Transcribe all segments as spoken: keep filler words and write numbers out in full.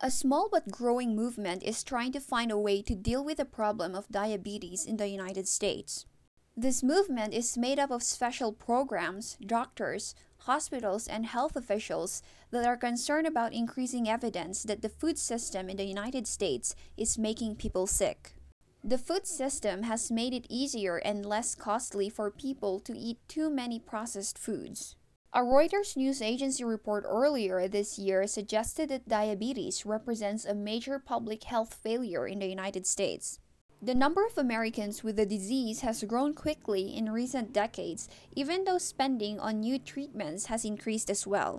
A small but growing movement is trying to find a way to deal with the problem of diabetes in the United States. This movement is made up of special programs, doctors, hospitals, and health officials that are concerned about increasing evidence that the food system in the United States is making people sick. The food system has made it easier and less costly for people to eat too many processed foods. A Reuters news agency report earlier this year suggested that diabetes represents a major public health failure in the United States. The number of Americans with the disease has grown quickly in recent decades, even though spending on new treatments has increased as well.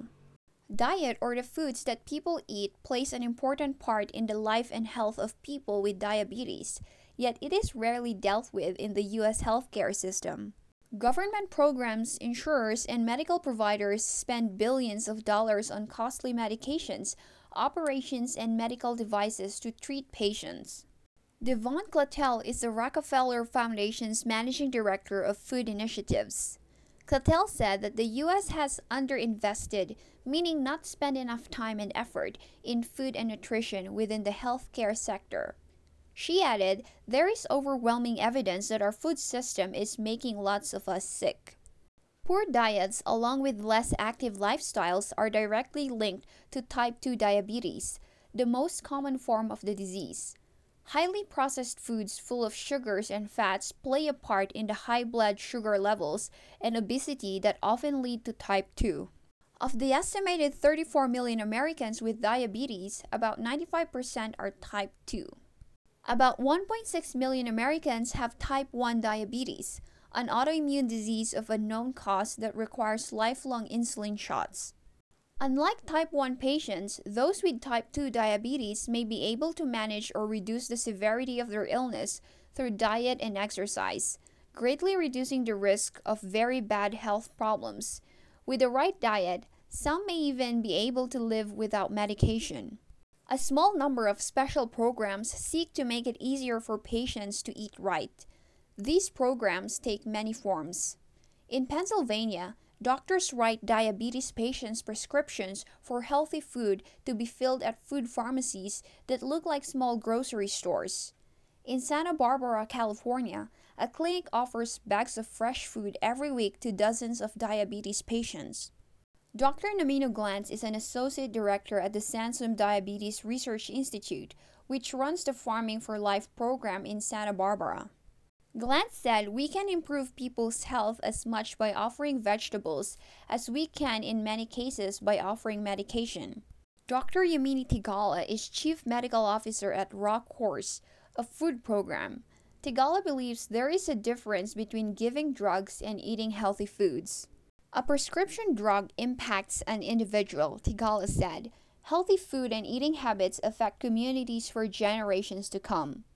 Diet, or the foods that people eat, plays an important part in the life and health of people with diabetes, yet it is rarely dealt with in the U S healthcare system. Government programs, insurers, and medical providers spend billions of dollars on costly medications, operations, and medical devices to treat patients. Devon Clattel is the Rockefeller Foundation's managing director of food initiatives. Clattel said that the U S has underinvested, meaning not spent enough time and effort, in food and nutrition within the healthcare sector. She added, "There is overwhelming evidence that our food system is making lots of us sick." Poor diets, along with less active lifestyles, are directly linked to type two diabetes, the most common form of the disease. Highly processed foods full of sugars and fats play a part in the high blood sugar levels and obesity that often lead to type two. Of the estimated thirty-four million Americans with diabetes, about ninety-five percent are type two. About one point six million Americans have type one diabetes, an autoimmune disease of unknown cause that requires lifelong insulin shots. Unlike type one patients, those with type two diabetes may be able to manage or reduce the severity of their illness through diet and exercise, greatly reducing the risk of very bad health problems. With the right diet, some may even be able to live without medication. A small number of special programs seek to make it easier for patients to eat right. These programs take many forms. In Pennsylvania, doctors write diabetes patients prescriptions for healthy food to be filled at food pharmacies that look like small grocery stores. In Santa Barbara, California, a clinic offers bags of fresh food every week to dozens of diabetes patients. Doctor Nomino Glantz is an associate director at the Sansum Diabetes Research Institute, which runs the Farming for Life program in Santa Barbara. Glantz said, "We can improve people's health as much by offering vegetables as we can in many cases by offering medication." Doctor Yamini Tigala is Chief Medical Officer at Rock Horse, a food program. Tigala believes there is a difference between giving drugs and eating healthy foods. A prescription drug impacts an individual, Tigala said. Healthy food and eating habits affect communities for generations to come.